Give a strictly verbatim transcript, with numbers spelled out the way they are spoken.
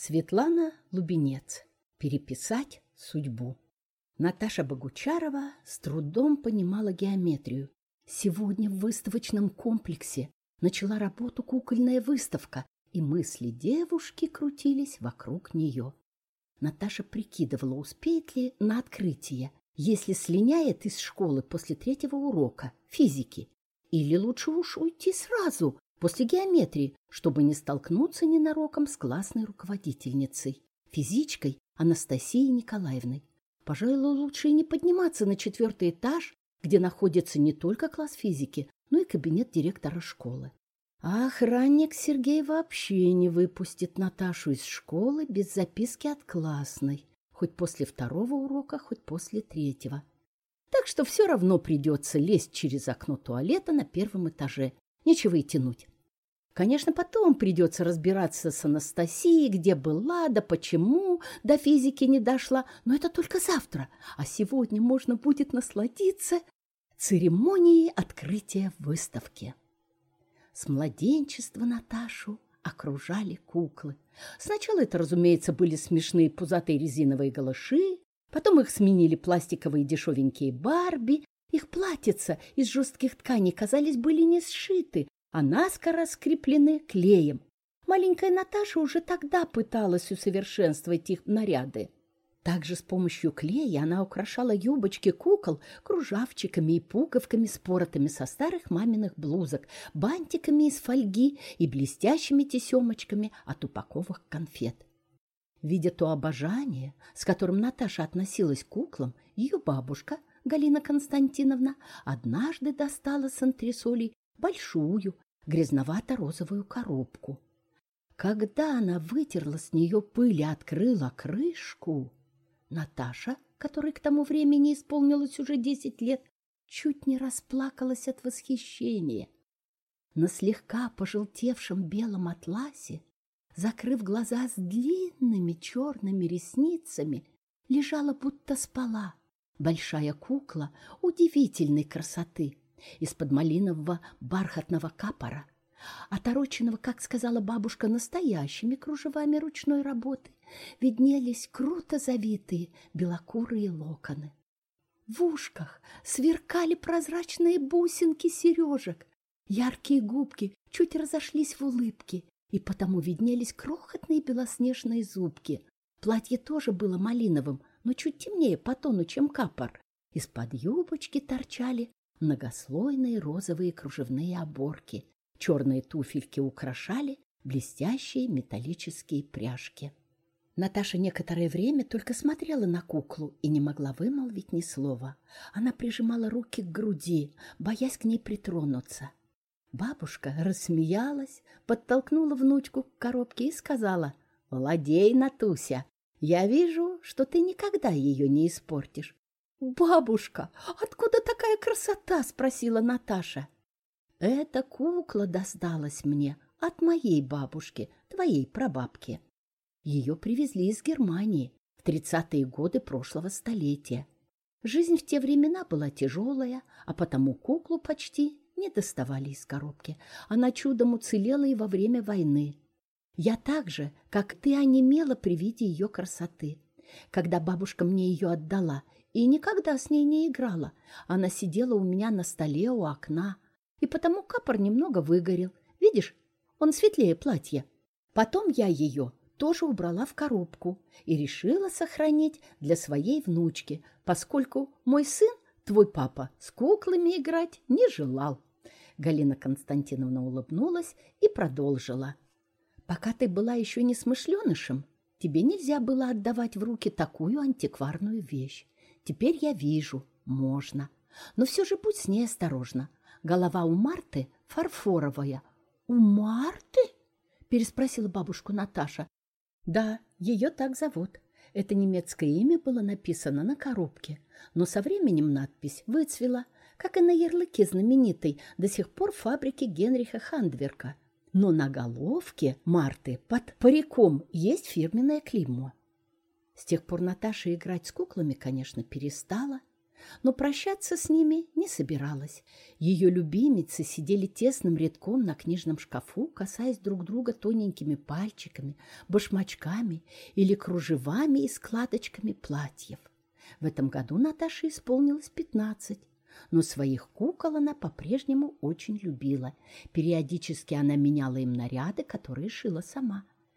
Светлана Лубенец. Переписать судьбу. Наташа Богучарова с трудом понимала геометрию. Сегодня в выставочном комплексе начала работу кукольная выставка, и мысли девушки крутились вокруг нее. Наташа прикидывала, успеет ли на открытие, если слиняет из школы после третьего урока физики, или лучше уж уйти сразу после геометрии, чтобы не столкнуться ненароком с классной руководительницей, физичкой Анастасией Николаевной. Пожалуй, лучше и не подниматься на четвертый этаж, где находится не только класс физики, но и кабинет директора школы. А охранник Сергей вообще не выпустит Наташу из школы без записки от классной, хоть после второго урока, хоть после третьего. Так что все равно придется лезть через окно туалета на первом этаже. Нечего и тянуть. Конечно, потом придется разбираться с Анастасией, где была, да почему до физики не дошла, но это только завтра, а сегодня можно будет насладиться церемонией открытия выставки. С младенчества Наташу окружали куклы. Сначала это, разумеется, были смешные пузатые резиновые голыши, потом их сменили пластиковые дешевенькие Барби. Их платьица из жестких тканей, казались, были не сшиты, а наскоро скреплены клеем. Маленькая Наташа уже тогда пыталась усовершенствовать их наряды. Также с помощью клея она украшала юбочки кукол кружавчиками и пуговками, споротами со старых маминых блузок, бантиками из фольги и блестящими тесемочками от упаковок конфет. Видя то обожание, с которым Наташа относилась к куклам, ее бабушка Галина Константиновна однажды достала с антресолей большую грязновато-розовую коробку. Когда она вытерла с нее пыль и открыла крышку, Наташа, которой к тому времени исполнилось уже десять лет, чуть не расплакалась от восхищения. На слегка пожелтевшем белом атласе, закрыв глаза с длинными черными ресницами, лежала, будто спала, большая кукла удивительной красоты из-под малинового бархатного капора, отороченного, как сказала бабушка, настоящими кружевами ручной работы, виднелись круто завитые белокурые локоны. В ушках сверкали прозрачные бусинки сережек, яркие губки чуть разошлись в улыбке, и потому виднелись крохотные белоснежные зубки. Платье тоже было малиновым, но чуть темнее по тону, чем капор. Из-под юбочки торчали многослойные розовые кружевные оборки. Черные туфельки украшали блестящие металлические пряжки. Наташа некоторое время только смотрела на куклу и не могла вымолвить ни слова. Она прижимала руки к груди, боясь к ней притронуться. Бабушка рассмеялась, подтолкнула внучку к коробке и сказала: «Владей, Натуся, я вижу, что ты никогда ее не испортишь». «Бабушка, откуда такая красота?» — спросила Наташа. «Эта кукла досталась мне от моей бабушки, твоей прабабки. Ее привезли из Германии в тридцатые годы прошлого столетия. Жизнь в те времена была тяжелая, а потому куклу почти не доставали из коробки. Она чудом уцелела и во время войны. Я так же, как ты, онемела при виде ее красоты. Когда бабушка мне ее отдала, и никогда с ней не играла, она сидела у меня на столе у окна, и потому капор немного выгорел. Видишь, он светлее платья. Потом я ее тоже убрала в коробку и решила сохранить для своей внучки, поскольку мой сын, твой папа, с куклами играть не желал». Галина Константиновна улыбнулась и продолжила. «Пока ты была еще не смышленышем, тебе нельзя было отдавать в руки такую антикварную вещь. Теперь я вижу, можно. Но все же будь с ней осторожна. Голова у Марты фарфоровая». «У Марты?» — переспросила бабушку Наташа. «Да, ее так зовут. Это немецкое имя было написано на коробке, но со временем надпись выцвела, как и на ярлыке знаменитой до сих пор фабрики Генриха Хандверка. Но на головке Марты под париком есть фирменное клеймо». С тех пор Наташа играть с куклами, конечно, перестала. Но прощаться с ними не собиралась. Ее любимицы сидели тесным рядком на книжном шкафу, касаясь друг друга тоненькими пальчиками, башмачками или кружевами и складочками платьев. В этом году Наташе исполнилось пятнадцать, но своих кукол она по-прежнему очень любила. Периодически она меняла им наряды, которые шила сама.